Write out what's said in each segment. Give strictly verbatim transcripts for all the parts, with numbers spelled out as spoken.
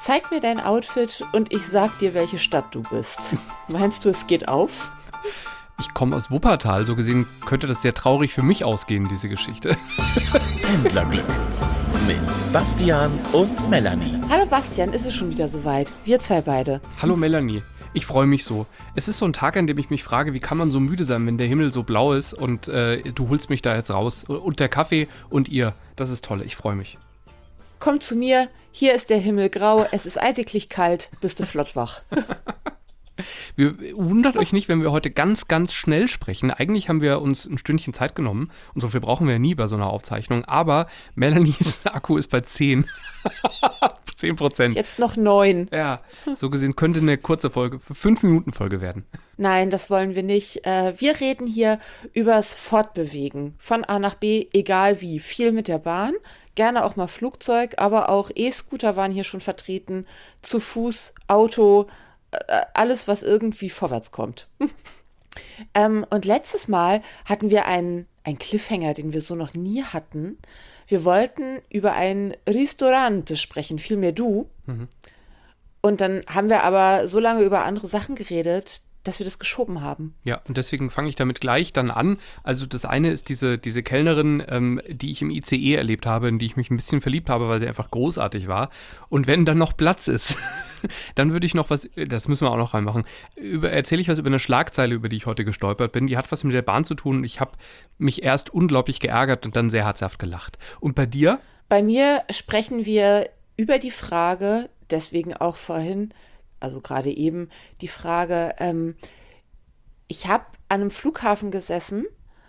Zeig mir dein Outfit und ich sag dir, welche Stadt du bist. Meinst du, es geht auf? Ich komme aus Wuppertal, so gesehen könnte das sehr traurig für mich ausgehen, diese Geschichte. Händlerglück mit Bastian und Melanie. Hallo Bastian, ist es schon wieder soweit? Wir zwei beide. Hallo Melanie, ich freue mich so. Es ist so ein Tag, an dem ich mich frage, wie kann man so müde sein, wenn der Himmel so blau ist und äh, du holst mich da jetzt raus. Und der Kaffee und ihr, das ist toll, ich freue mich. Komm zu mir, hier ist der Himmel grau, es ist eisiglich kalt, bist du flott wach. Wir, wundert euch nicht, wenn wir heute ganz, ganz schnell sprechen. Eigentlich haben wir uns ein Stündchen Zeit genommen und so viel brauchen wir ja nie bei so einer Aufzeichnung. Aber Melanies Akku ist bei zehn. zehn Prozent. Jetzt noch neun. Ja, so gesehen könnte eine kurze Folge, fünf Minuten Folge werden. Nein, das wollen wir nicht. Wir reden hier übers Fortbewegen. Von A nach B, egal wie. Viel mit der Bahn, gerne auch mal Flugzeug, aber auch E-Scooter waren hier schon vertreten. Zu Fuß, Auto, alles, was irgendwie vorwärts kommt. ähm, und letztes Mal hatten wir einen, einen Cliffhanger, den wir so noch nie hatten. Wir wollten über ein Restaurant sprechen, vielmehr du. Mhm. Und dann haben wir aber so lange über andere Sachen geredet, dass wir das geschoben haben. Ja, und deswegen fange ich damit gleich dann an. Also das eine ist diese, diese Kellnerin, ähm, die ich im I C E erlebt habe, in die ich mich ein bisschen verliebt habe, weil sie einfach großartig war. Und wenn dann noch Platz ist, dann würde ich noch was, das müssen wir auch noch reinmachen, über, erzähle ich was über eine Schlagzeile, über die ich heute gestolpert bin. Die hat was mit der Bahn zu tun. Ich habe mich erst unglaublich geärgert und dann sehr herzhaft gelacht. Und bei dir? Bei mir sprechen wir über die Frage, deswegen auch vorhin, also gerade eben die Frage, ähm, ich habe an einem Flughafen gesessen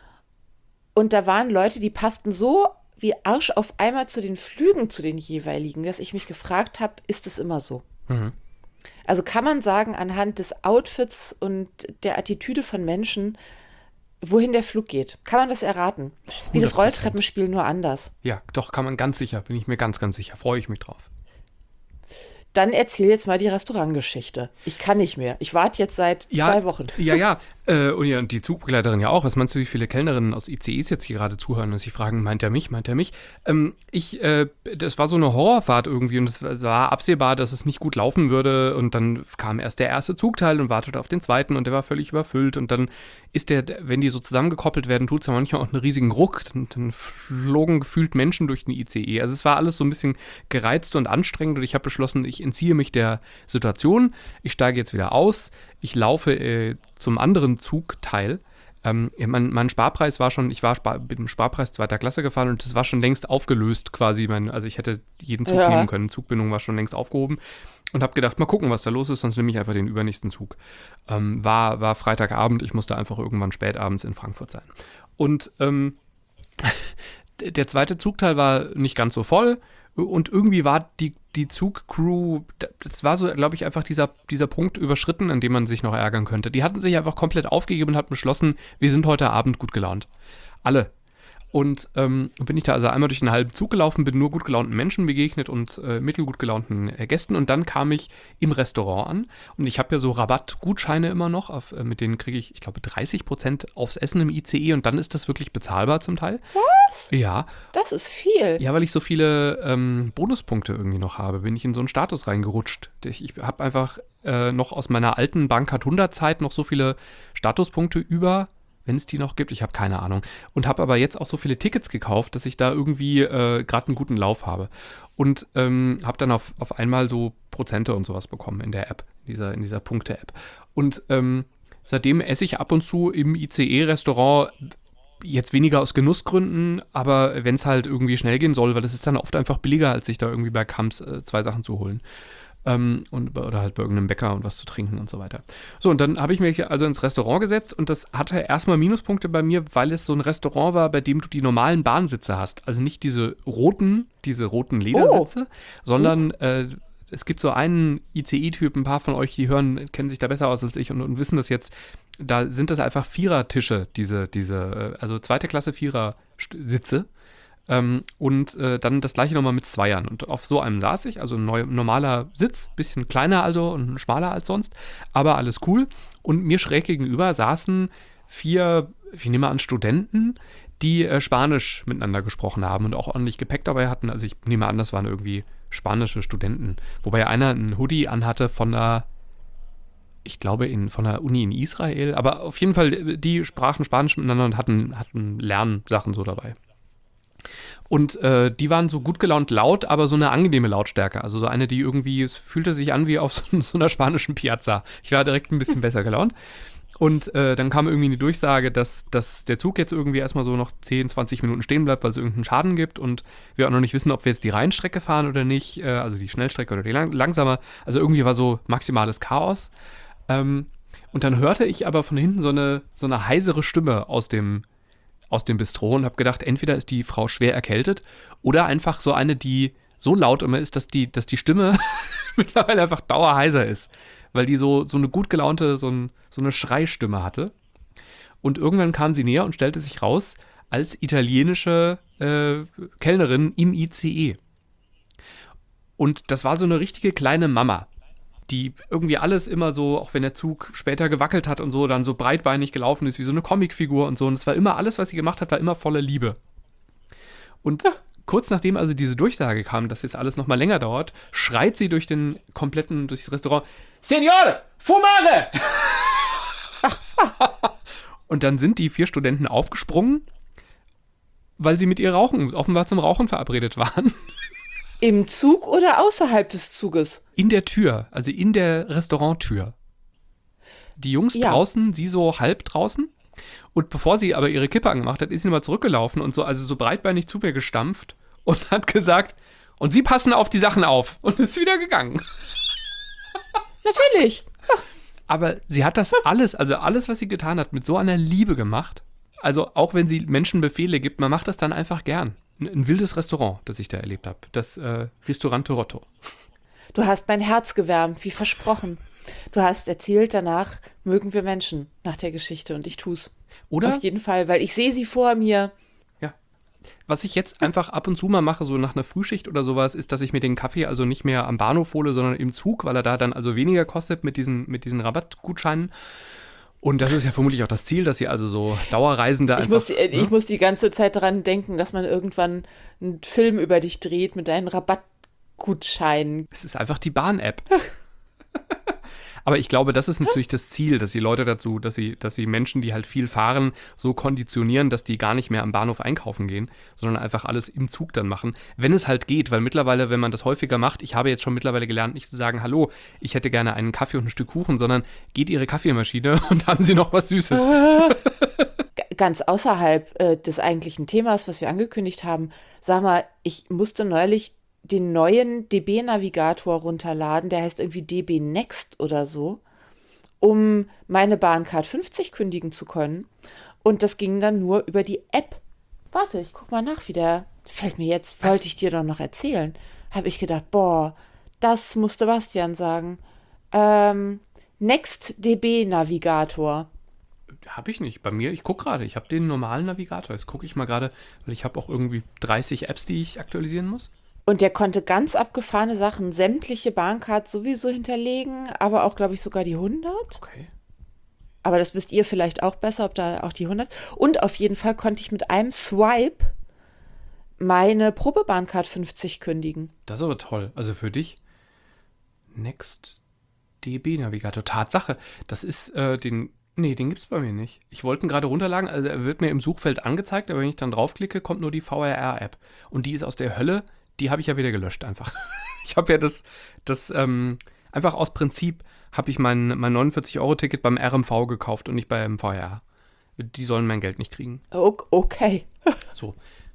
und da waren Leute, die passten so wie Arsch auf einmal zu den Flügen, zu den jeweiligen, dass ich mich gefragt habe, ist es immer so? Mhm. Also kann man sagen, anhand des Outfits und der Attitüde von Menschen, wohin der Flug geht? Kann man das erraten? hundert Prozent. Wie das Rolltreppenspiel, nur anders. Ja, doch, kann man ganz sicher, bin ich mir ganz, ganz sicher, freue ich mich drauf. Dann erzähl jetzt mal die Restaurantgeschichte. Ich kann nicht mehr. Ich warte jetzt seit ja, zwei Wochen. Ja, ja. Äh, und, ja. Und die Zugbegleiterin ja auch. Was meinst du, wie viele Kellnerinnen aus I C Es jetzt hier gerade zuhören und sich fragen, meint er mich, meint er mich? Ähm, ich, äh, das war so eine Horrorfahrt irgendwie und es war absehbar, dass es nicht gut laufen würde. Und dann kam erst der erste Zugteil und wartete auf den zweiten und der war völlig überfüllt. Und dann ist der, wenn die so zusammengekoppelt werden, tut es ja manchmal auch einen riesigen Ruck. Und dann flogen gefühlt Menschen durch den I C E. Also es war alles so ein bisschen gereizt und anstrengend und ich habe beschlossen, ich entziehe mich der Situation. Ich steige jetzt wieder aus. Ich laufe äh, zum anderen Zugteil. Ähm, mein, mein Sparpreis war schon, ich war Spar, mit dem Sparpreis zweiter Klasse gefahren und das war schon längst aufgelöst quasi. Mein, also ich hätte jeden Zug ja. nehmen können. Zugbindung war schon längst aufgehoben. Und habe gedacht, mal gucken, was da los ist, sonst nehme ich einfach den übernächsten Zug. Ähm, war, war Freitagabend, ich musste einfach irgendwann spät abends in Frankfurt sein. Und ähm, der zweite Zugteil war nicht ganz so voll und irgendwie war die, die Zugcrew, das war so, glaube ich, einfach dieser, dieser Punkt überschritten, an dem man sich noch ärgern könnte. Die hatten sich einfach komplett aufgegeben und hatten beschlossen, wir sind heute Abend gut gelaunt. Alle. Und ähm, bin ich da also einmal durch den halben Zug gelaufen, bin nur gut gelaunten Menschen begegnet und äh, mittelgut gelaunten äh, Gästen und dann kam ich im Restaurant an und ich habe ja so Rabattgutscheine immer noch, auf, äh, mit denen kriege ich, ich glaube, dreißig Prozent aufs Essen im I C E und dann ist das wirklich bezahlbar zum Teil. Was? Ja. Das ist viel. Ja, weil ich so viele ähm, Bonuspunkte irgendwie noch habe, bin ich in so einen Status reingerutscht. Ich, ich habe einfach äh, noch aus meiner alten Bankcard hundert Zeit noch so viele Statuspunkte über, wenn es die noch gibt, ich habe keine Ahnung. Und habe aber jetzt auch so viele Tickets gekauft, dass ich da irgendwie äh, gerade einen guten Lauf habe. Und ähm, habe dann auf, auf einmal so Prozente und sowas bekommen in der App, in dieser, in dieser Punkte-App. Und ähm, seitdem esse ich ab und zu im I C E-Restaurant, jetzt weniger aus Genussgründen, aber wenn es halt irgendwie schnell gehen soll, weil das ist dann oft einfach billiger, als sich da irgendwie bei Kamps äh, zwei Sachen zu holen. Ähm, und, oder halt bei irgendeinem Bäcker und was zu trinken und so weiter. So, und dann habe ich mich also ins Restaurant gesetzt und das hatte erstmal Minuspunkte bei mir, weil es so ein Restaurant war, bei dem du die normalen Bahnsitze hast. Also nicht diese roten, diese roten Ledersitze, oh. sondern uh. äh, es gibt so einen I C E-Typ, ein paar von euch, die hören, kennen sich da besser aus als ich und, und wissen das jetzt. Da sind das einfach Vierertische, diese, diese, also zweite Klasse Vierer-Sitze. Ähm, und äh, dann das gleiche nochmal mit Zweiern. Und auf so einem saß ich, also ein neu, normaler Sitz, bisschen kleiner also und schmaler als sonst, aber alles cool. Und mir schräg gegenüber saßen vier, ich nehme an, Studenten, die äh, Spanisch miteinander gesprochen haben und auch ordentlich Gepäck dabei hatten. Also ich nehme an, das waren irgendwie spanische Studenten. Wobei einer einen Hoodie anhatte von einer, ich glaube, in, von einer Uni in Israel. Aber auf jeden Fall, die sprachen Spanisch miteinander und hatten, hatten Lernsachen so dabei. Und äh, die waren so gut gelaunt laut, aber so eine angenehme Lautstärke. Also so eine, die irgendwie, es fühlte sich an wie auf so, so einer spanischen Piazza. Ich war direkt ein bisschen besser gelaunt. Und äh, dann kam irgendwie eine Durchsage, dass, dass der Zug jetzt irgendwie erstmal so noch zehn, zwanzig Minuten stehen bleibt, weil es irgendeinen Schaden gibt und wir auch noch nicht wissen, ob wir jetzt die Rheinstrecke fahren oder nicht, äh, also die Schnellstrecke oder die lang- langsame. Also irgendwie war so maximales Chaos. Ähm, und dann hörte ich aber von hinten so eine, so eine heisere Stimme aus dem, aus dem Bistro und habe gedacht, entweder ist die Frau schwer erkältet oder einfach so eine, die so laut immer ist, dass die, dass die Stimme mittlerweile einfach dauerheiser ist. Weil die so, so eine gut gelaunte, so, ein, so eine Schreistimme hatte. Und irgendwann kam sie näher und stellte sich raus als italienische äh, Kellnerin im I C E. Und das war so eine richtige kleine Mama, die irgendwie alles immer so, auch wenn der Zug später gewackelt hat und so, dann so breitbeinig gelaufen ist, wie so eine Comicfigur und so. Und es war immer, alles, was sie gemacht hat, war immer voller Liebe. Und ja. Kurz nachdem also diese Durchsage kam, dass jetzt alles nochmal länger dauert, schreit sie durch den kompletten, durch das Restaurant, Signore, fumare! Und dann sind die vier Studenten aufgesprungen, weil sie mit ihr rauchen, offenbar zum Rauchen verabredet waren. Im Zug oder außerhalb des Zuges? In der Tür, also in der Restauranttür. Die Jungs ja. draußen, sie so halb draußen. Und bevor sie aber ihre Kippe angemacht hat, ist sie nochmal zurückgelaufen und so, also so breitbeinig zu mir gestampft und hat gesagt, und sie passen auf die Sachen auf und ist wieder gegangen. Natürlich. Aber sie hat das alles, also alles, was sie getan hat, mit so einer Liebe gemacht. Also auch wenn sie Menschen Befehle gibt, man macht das dann einfach gern. Ein, ein wildes Restaurant, das ich da erlebt habe. Das äh, Ristorante Rotto. Du hast mein Herz gewärmt, wie versprochen. Du hast erzählt, danach mögen wir Menschen nach der Geschichte und ich tu's. Oder? Auf jeden Fall, weil ich sehe sie vor mir. Ja. Was ich jetzt einfach ab und zu mal mache, so nach einer Frühschicht oder sowas, ist, dass ich mir den Kaffee also nicht mehr am Bahnhof hole, sondern im Zug, weil er da dann also weniger kostet mit diesen, mit diesen Rabattgutscheinen. Und das ist ja vermutlich auch das Ziel, dass sie also so Dauerreisende einfach... Ich muss, ne? ich muss die ganze Zeit daran denken, dass man irgendwann einen Film über dich dreht mit deinen Rabattgutscheinen. Es ist einfach die Bahn-App. Aber ich glaube, das ist natürlich das Ziel, dass die Leute dazu, dass sie, dass sie Menschen, die halt viel fahren, so konditionieren, dass die gar nicht mehr am Bahnhof einkaufen gehen, sondern einfach alles im Zug dann machen. Wenn es halt geht, weil mittlerweile, wenn man das häufiger macht, ich habe jetzt schon mittlerweile gelernt, nicht zu sagen, hallo, ich hätte gerne einen Kaffee und ein Stück Kuchen, sondern geht Ihre Kaffeemaschine und haben Sie noch was Süßes. Ganz außerhalb äh, des eigentlichen Themas, was wir angekündigt haben, sag mal, ich musste neulich den neuen D B-Navigator runterladen, der heißt irgendwie D B Next oder so, um meine Bahncard fünfzig kündigen zu können. Und das ging dann nur über die App. Warte, ich guck mal nach, wie der, fällt mir jetzt, Was? wollte ich dir doch noch erzählen. Habe ich gedacht, boah, das musste Bastian sagen. Ähm, Next D B-Navigator. Habe ich nicht. Bei mir, ich gucke gerade, ich habe den normalen Navigator. Jetzt gucke ich mal gerade, weil ich habe auch irgendwie dreißig Apps, die ich aktualisieren muss. Und der konnte ganz abgefahrene Sachen, sämtliche Bahncards sowieso hinterlegen, aber auch, glaube ich, sogar die hundert. Okay. Aber das wisst ihr vielleicht auch besser, ob da auch die hundert. Und auf jeden Fall konnte ich mit einem Swipe meine Probebahncard fünfzig kündigen. Das ist aber toll. Also für dich, Next D B-Navigator. Tatsache, das ist äh, den, nee, den gibt es bei mir nicht. Ich wollte ihn gerade runterladen, also er wird mir im Suchfeld angezeigt, aber wenn ich dann draufklicke, kommt nur die V R R-App. Und die ist aus der Hölle. Die habe ich ja wieder gelöscht einfach. Ich habe ja das, das ähm, einfach aus Prinzip habe ich mein, mein neunundvierzig-Euro-Ticket beim R M V gekauft und nicht beim V R R. Die sollen mein Geld nicht kriegen. Okay. So.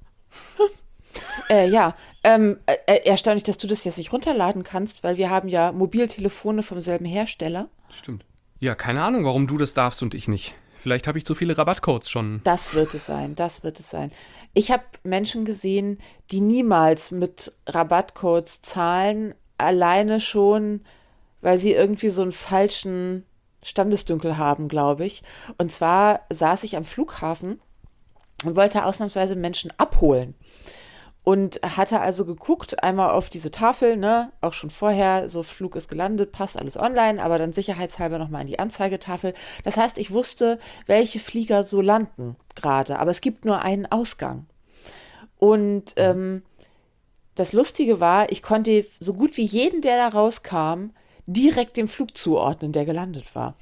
äh, ja, ähm, äh, erstaunlich, dass du das jetzt nicht runterladen kannst, weil wir haben ja Mobiltelefone vom selben Hersteller. Stimmt. Ja, keine Ahnung, warum du das darfst und ich nicht. Vielleicht habe ich zu viele Rabattcodes schon. Das wird es sein, das wird es sein. Ich habe Menschen gesehen, die niemals mit Rabattcodes zahlen, alleine schon, weil sie irgendwie so einen falschen Standesdünkel haben, glaube ich. Und zwar saß ich am Flughafen und wollte ausnahmsweise Menschen abholen. Und hatte also geguckt, einmal auf diese Tafel, ne, auch schon vorher, so Flug ist gelandet, passt alles online, aber dann sicherheitshalber nochmal an die Anzeigetafel. Das heißt, ich wusste, welche Flieger so landen gerade, aber es gibt nur einen Ausgang. Und ähm, das Lustige war, ich konnte so gut wie jeden, der da rauskam, direkt dem Flug zuordnen, der gelandet war.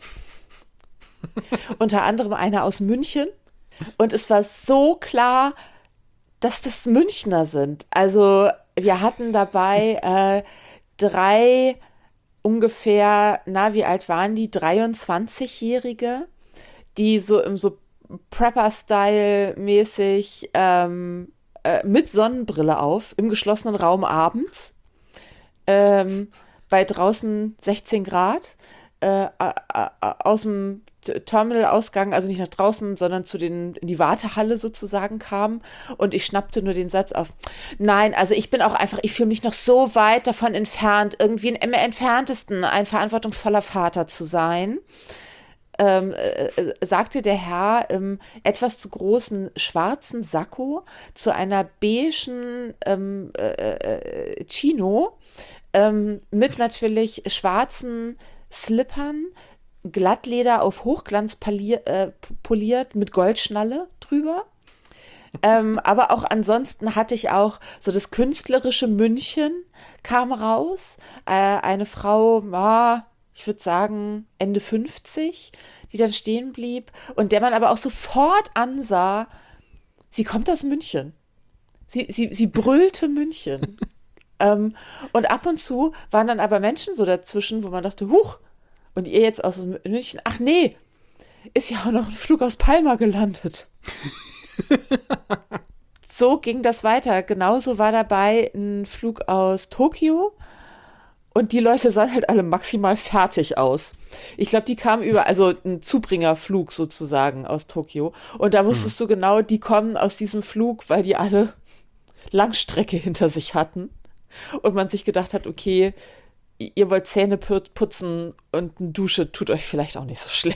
Unter anderem einer aus München. Und es war so klar, dass das Münchner sind. Also wir hatten dabei äh, drei ungefähr, na, wie alt waren die? dreiundzwanzigjährige, die so im so Prepper-Style mäßig ähm, äh, mit Sonnenbrille auf, im geschlossenen Raum abends, ähm, bei draußen sechzehn Grad, äh, äh, aus dem Terminalausgang, also nicht nach draußen, sondern zu den, in die Wartehalle sozusagen kam, und ich schnappte nur den Satz auf: Nein, also ich bin auch einfach, ich fühle mich noch so weit davon entfernt, irgendwie im entferntesten ein verantwortungsvoller Vater zu sein. Ähm, äh, sagte der Herr im etwas zu großen schwarzen Sakko zu einer beigen ähm, äh, äh, Chino ähm, mit natürlich schwarzen Slippern, Glattleder auf Hochglanz polier, äh, poliert mit Goldschnalle drüber. ähm, aber auch ansonsten hatte ich auch so das künstlerische München kam raus. Äh, eine Frau, ah, ich würde sagen Ende fünfzig, die dann stehen blieb und der man aber auch sofort ansah, sie kommt aus München. Sie, sie, sie brüllte München. ähm, und ab und zu waren dann aber Menschen so dazwischen, wo man dachte, huch, und ihr jetzt aus München, ach nee, ist ja auch noch ein Flug aus Palma gelandet. So ging das weiter. Genauso war dabei ein Flug aus Tokio. Und die Leute sahen halt alle maximal fertig aus. Ich glaube, die kamen über, also ein Zubringerflug sozusagen aus Tokio. Und da wusstest hm. du genau, die kommen aus diesem Flug, weil die alle Langstrecke hinter sich hatten. Und man sich gedacht hat, okay, ihr wollt Zähne putzen und eine Dusche tut euch vielleicht auch nicht so schlecht.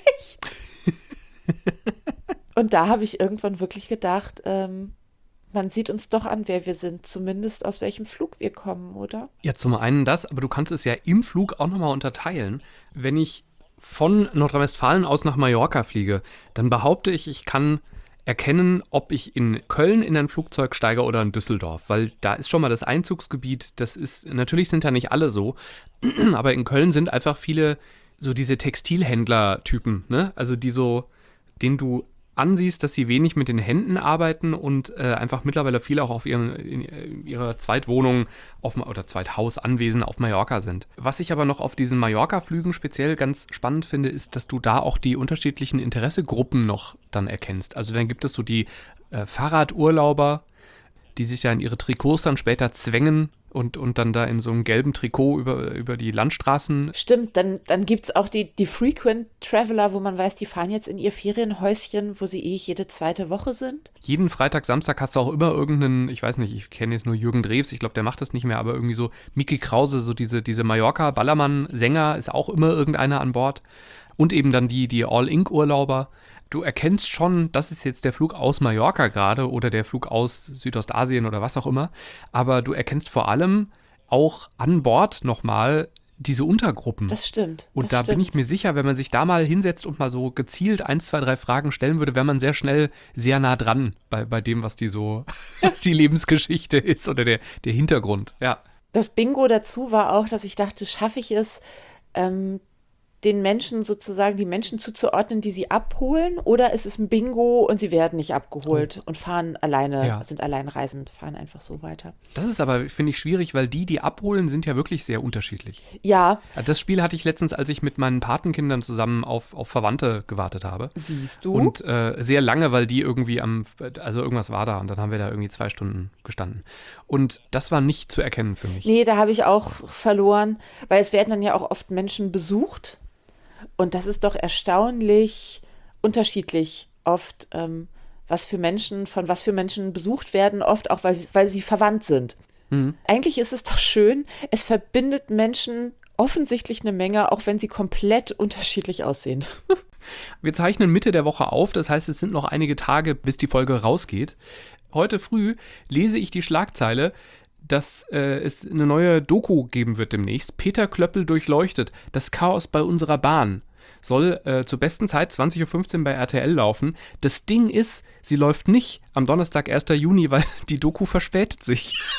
Und da habe ich irgendwann wirklich gedacht, ähm, man sieht uns doch an, wer wir sind, zumindest aus welchem Flug wir kommen, oder? Ja, zum einen das, aber du kannst es ja im Flug auch nochmal unterteilen. Wenn ich von Nordrhein-Westfalen aus nach Mallorca fliege, dann behaupte ich, ich kann erkennen, ob ich in Köln in ein Flugzeug steige oder in Düsseldorf, weil da ist schon mal das Einzugsgebiet, das ist, natürlich sind da nicht alle so, aber in Köln sind einfach viele so diese Textilhändler-Typen, ne? Also die so, denen du ansiehst, dass sie wenig mit den Händen arbeiten und äh, einfach mittlerweile viele auch auf ihren, in, in ihrer Zweitwohnung auf, oder Zweithaus, Anwesen auf Mallorca sind. Was ich aber noch auf diesen Mallorca-Flügen speziell ganz spannend finde, ist, dass du da auch die unterschiedlichen Interessegruppen noch dann erkennst. Also dann gibt es so die äh, Fahrradurlauber, die sich ja in ihre Trikots dann später zwängen und, und dann da in so einem gelben Trikot über, über die Landstraßen. Stimmt, dann, dann gibt es auch die, die Frequent Traveler, wo man weiß, die fahren jetzt in ihr Ferienhäuschen, wo sie eh jede zweite Woche sind. Jeden Freitag, Samstag hast du auch immer irgendeinen, ich weiß nicht, ich kenne jetzt nur Jürgen Drews, ich glaube, der macht das nicht mehr, aber irgendwie so Micky Krause, so diese, diese Mallorca-Ballermann-Sänger, ist auch immer irgendeiner an Bord. Und eben dann die, die All-Ink-Urlauber. Du erkennst schon, das ist jetzt der Flug aus Mallorca gerade oder der Flug aus Südostasien oder was auch immer. Aber du erkennst vor allem auch an Bord nochmal diese Untergruppen. Das stimmt. Und das da stimmt. bin ich mir sicher, wenn man sich da mal hinsetzt und mal so gezielt eins, zwei, drei Fragen stellen würde, wäre man sehr schnell sehr nah dran bei, bei dem, was die so, was die Lebensgeschichte ist oder der, der Hintergrund. Ja. Das Bingo dazu war auch, dass ich dachte, schaffe ich es, ähm, den Menschen sozusagen, die Menschen zuzuordnen, die sie abholen, oder ist es ein Bingo und sie werden nicht abgeholt oh. und fahren alleine, ja. sind alleinreisend, fahren einfach so weiter. Das ist aber, finde ich, schwierig, weil die, die abholen, sind ja wirklich sehr unterschiedlich. Ja. Das Spiel hatte ich letztens, als ich mit meinen Patenkindern zusammen auf, auf Verwandte gewartet habe. Siehst du? Und äh, sehr lange, weil die irgendwie am, also irgendwas war da und dann haben wir da irgendwie zwei Stunden gestanden. Und das war nicht zu erkennen für mich. Nee, da habe ich auch verloren, weil es werden dann ja auch oft Menschen besucht. Und das ist doch erstaunlich unterschiedlich oft, ähm, was für Menschen, von was für Menschen besucht werden, oft auch, weil, weil sie verwandt sind. Mhm. Eigentlich ist es doch schön, es verbindet Menschen offensichtlich eine Menge, auch wenn sie komplett unterschiedlich aussehen. Wir zeichnen Mitte der Woche auf, das heißt, es sind noch einige Tage, bis die Folge rausgeht. Heute früh lese ich die Schlagzeile, dass äh, es eine neue Doku geben wird demnächst. Peter Klöppel durchleuchtet. Das Chaos bei unserer Bahn. Soll äh, zur besten Zeit zwanzig Uhr fünfzehn bei R T L laufen. Das Ding ist, sie läuft nicht am Donnerstag, ersten Juni, weil die Doku verspätet sich.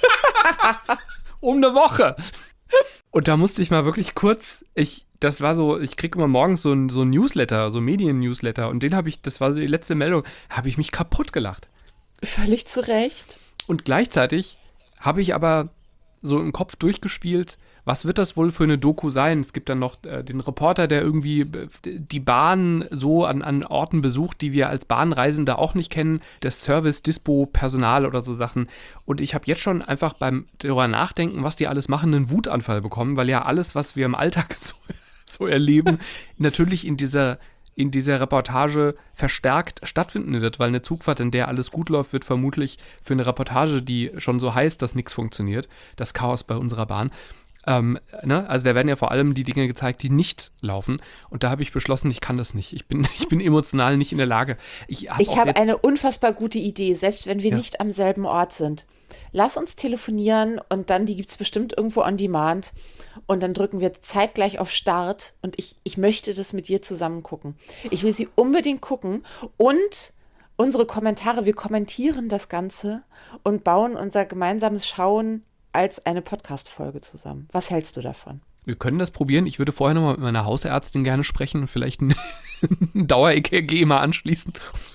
Um eine Woche. Und da musste ich mal wirklich kurz, ich, das war so, ich kriege immer morgens so ein, so ein Newsletter, so Medien-Newsletter und den habe ich, das war so die letzte Meldung, habe ich mich kaputt gelacht. Völlig zu Recht. Und gleichzeitig habe ich aber so im Kopf durchgespielt, was wird das wohl für eine Doku sein? Es gibt dann noch äh, den Reporter, der irgendwie äh, die Bahn so an, an Orten besucht, die wir als Bahnreisende auch nicht kennen. Das Service, Dispo, Personal oder so Sachen. Und ich habe jetzt schon einfach beim darüber nachdenken, was die alles machen, einen Wutanfall bekommen, weil ja alles, was wir im Alltag so, so erleben, natürlich in dieser in dieser Reportage verstärkt stattfinden wird, weil eine Zugfahrt, in der alles gut läuft, wird vermutlich für eine Reportage, die schon so heißt, dass nichts funktioniert, das Chaos bei unserer Bahn. Ähm, ne? Also da werden ja vor allem die Dinge gezeigt, die nicht laufen. Und da habe ich beschlossen, ich kann das nicht. Ich bin, ich bin emotional nicht in der Lage. Ich habe Ich habe eine unfassbar gute Idee, selbst wenn wir Ja. nicht am selben Ort sind. Lass uns telefonieren und dann, die gibt es bestimmt irgendwo on demand. Und dann drücken wir zeitgleich auf Start und ich, ich möchte das mit dir zusammen gucken. Ich will sie unbedingt gucken und unsere Kommentare, wir kommentieren das Ganze und bauen unser gemeinsames Schauen als eine Podcast-Folge zusammen. Was hältst du davon? Wir können das probieren. Ich würde vorher nochmal mit meiner Hausärztin gerne sprechen und vielleicht ein, ein Dauer-E K G mal anschließen.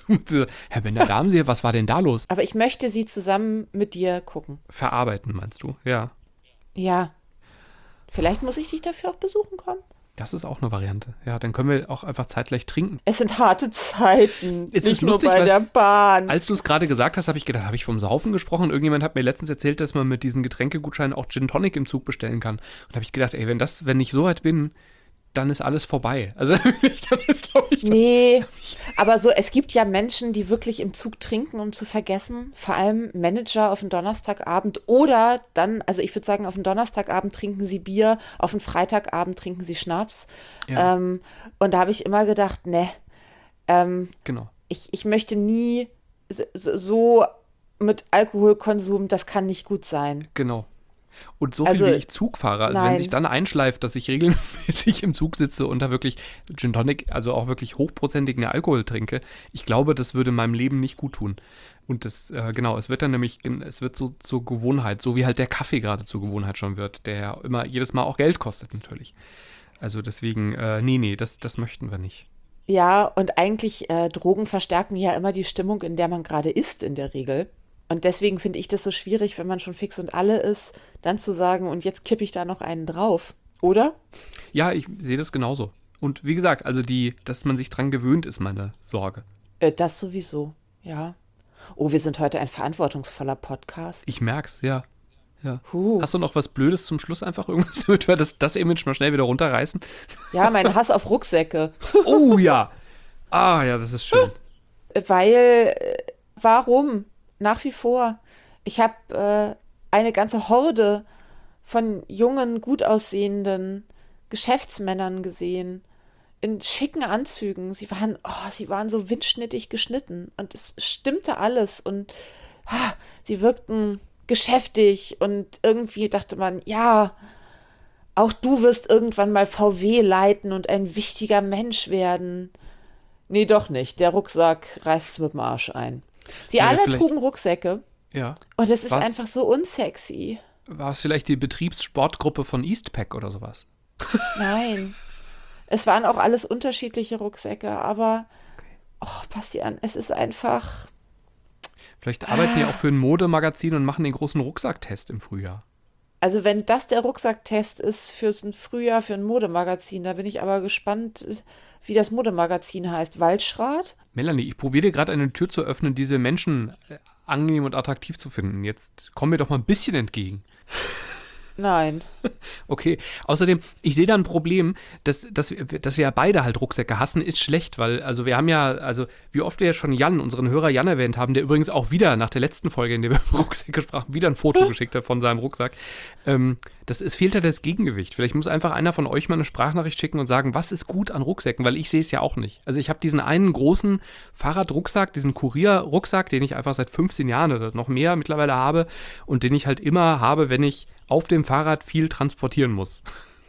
Herr Bender, da haben Sie, was war denn da los? Aber ich möchte sie zusammen mit dir gucken. Verarbeiten, meinst du? Ja. Ja. Vielleicht muss ich dich dafür auch besuchen kommen. Das ist auch eine Variante. Ja, dann können wir auch einfach zeitgleich trinken. Es sind harte Zeiten, Es ist nicht lustig, nur bei weil- der Bahn. Als du es gerade gesagt hast, habe ich gedacht, habe ich vom Saufen gesprochen? Irgendjemand hat mir letztens erzählt, dass man mit diesen Getränkegutscheinen auch Gin Tonic im Zug bestellen kann. Und da habe ich gedacht, ey, wenn das, wenn ich so weit bin, dann ist alles vorbei. Also dann ist, glaube ich, Nee, aber so, es gibt ja Menschen, die wirklich im Zug trinken, um zu vergessen. Vor allem Manager auf den Donnerstagabend oder dann, also ich würde sagen, auf den Donnerstagabend trinken sie Bier, auf den Freitagabend trinken sie Schnaps. Ja. Ähm, und da habe ich immer gedacht, ne, ähm, genau. ich, ich möchte nie so, so mit Alkoholkonsum, das kann nicht gut sein. Genau. Und so Also, viel wie ich Zug fahre, also wenn nein. sich dann einschleift, dass ich regelmäßig im Zug sitze und da wirklich Gin Tonic, also auch wirklich hochprozentigen Alkohol trinke, ich glaube, das würde meinem Leben nicht gut tun. Und das, äh, genau, es wird dann nämlich, es wird so zur Gewohnheit, so wie halt der Kaffee gerade zur Gewohnheit schon wird, der ja immer jedes Mal auch Geld kostet natürlich. Also deswegen, äh, nee, nee, das, das möchten wir nicht. Ja, und eigentlich äh, Drogen verstärken ja immer die Stimmung, in der man gerade ist, in der Regel. Und deswegen finde ich das so schwierig, wenn man schon fix und alle ist, dann zu sagen, und jetzt kippe ich da noch einen drauf, oder? Ja, ich sehe das genauso. Und wie gesagt, also die, dass man sich dran gewöhnt, ist meine Sorge. Äh, das sowieso, ja. Oh, wir sind heute ein verantwortungsvoller Podcast. Ich merk's, ja. ja. Huh. Hast du noch was Blödes zum Schluss einfach irgendwas, damit wir das, das Image mal schnell wieder runterreißen? Ja, mein Hass auf Rucksäcke. Oh ja. Ah ja, das ist schön. Weil, äh, warum? Nach wie vor. Ich habe äh, eine ganze Horde von jungen, gut aussehenden Geschäftsmännern gesehen. In schicken Anzügen. Sie waren, oh, sie waren so windschnittig geschnitten. Und es stimmte alles. Und ah, sie wirkten geschäftig. Und irgendwie dachte man, ja, auch du wirst irgendwann mal V W leiten und ein wichtiger Mensch werden. Nee, doch nicht. Der Rucksack reißt es mit dem Arsch ein. Sie Ja, alle vielleicht- trugen Rucksäcke. Ja. Und es ist Was? einfach so unsexy. War es vielleicht die Betriebssportgruppe von Eastpak oder sowas? Nein. Es waren auch alles unterschiedliche Rucksäcke, aber, oh, Bastian, es ist einfach, Vielleicht arbeiten die auch für ein Modemagazin und machen den großen Rucksacktest im Frühjahr. also wenn das der Rucksacktest ist fürs Frühjahr, für ein Modemagazin, da bin ich aber gespannt, wie das Modemagazin heißt. Waldschrat? Melanie, ich probiere dir gerade eine Tür zu öffnen, diese Menschen äh, angenehm und attraktiv zu finden. Jetzt komm mir doch mal ein bisschen entgegen. Nein. Okay, außerdem, ich sehe da ein Problem, dass, dass, wir, dass wir ja beide halt Rucksäcke hassen, ist schlecht, weil, also wir haben ja, also wie oft wir ja schon Jan, unseren Hörer Jan erwähnt haben, der übrigens auch wieder nach der letzten Folge, in der wir über Rucksäcke sprachen, wieder ein Foto geschickt hat von seinem Rucksack. Ähm, das, es fehlt ja das Gegengewicht. Vielleicht muss einfach einer von euch mal eine Sprachnachricht schicken und sagen, was ist gut an Rucksäcken, weil ich sehe es ja auch nicht. Also ich habe diesen einen großen Fahrradrucksack, diesen Kurierrucksack, den ich einfach seit fünfzehn Jahren oder noch mehr mittlerweile habe und den ich halt immer habe, wenn ich auf dem Fahrrad viel transportieren muss.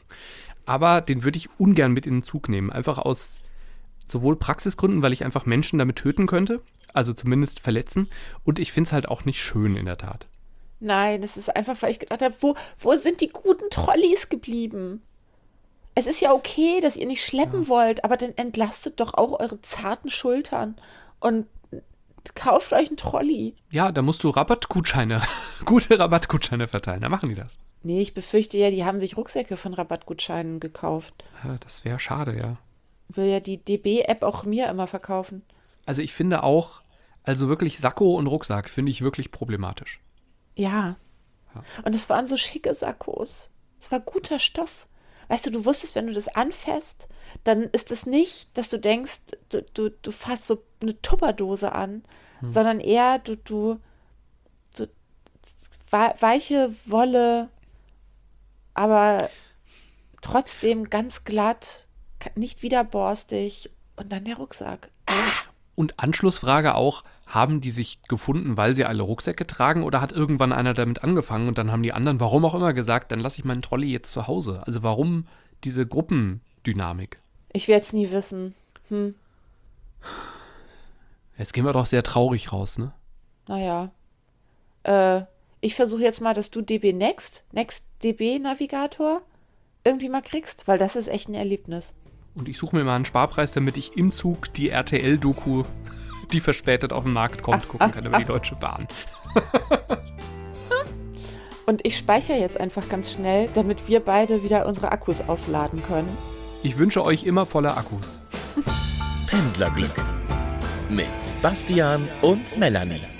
Aber den würde ich ungern mit in den Zug nehmen. Einfach aus sowohl Praxisgründen, weil ich einfach Menschen damit töten könnte, also zumindest verletzen. Und ich finde es halt auch nicht schön in der Tat. Nein, es ist einfach, weil ich gedacht habe, wo, wo sind die guten Trolleys geblieben? Es ist ja okay, dass ihr nicht schleppen ja. wollt, aber dann entlastet doch auch eure zarten Schultern und kauft euch einen Trolley. Ja, da musst du Rabattgutscheine, gute Rabattgutscheine verteilen, da machen die das. Nee, ich befürchte ja, die haben sich Rucksäcke von Rabattgutscheinen gekauft. Ja, das wäre schade, ja. Will ja die D B-App auch mir immer verkaufen. Also ich finde auch, also wirklich Sakko und Rucksack finde ich wirklich problematisch. Ja. ja. Und es waren so schicke Sakkos. Es war guter Stoff. Weißt du, du wusstest, wenn du das anfasst, dann ist es nicht, dass du denkst, du, du, du fasst so eine Tupperdose an, hm. sondern eher du, du, du weiche Wolle, aber trotzdem ganz glatt, nicht widerborstig und dann der Rucksack. Ah. Und Anschlussfrage auch, haben die sich gefunden, weil sie alle Rucksäcke tragen oder hat irgendwann einer damit angefangen und dann haben die anderen, warum auch immer, gesagt, dann lasse ich meinen Trolley jetzt zu Hause. Also warum diese Gruppendynamik? Ich werde es nie wissen. Hm. Jetzt gehen wir doch sehr traurig raus, ne? Naja. Äh, ich versuche jetzt mal, dass du D B Next, Next D B Navigator irgendwie mal kriegst, weil das ist echt ein Erlebnis. Und ich suche mir mal einen Sparpreis, damit ich im Zug die R T L-Doku, die verspätet auf den Markt kommt, ach, gucken ach, kann über ach. die Deutsche Bahn. Und ich speichere jetzt einfach ganz schnell, damit wir beide wieder unsere Akkus aufladen können. Ich wünsche euch immer volle Akkus. Pendlerglück mit Bastian und Melanie.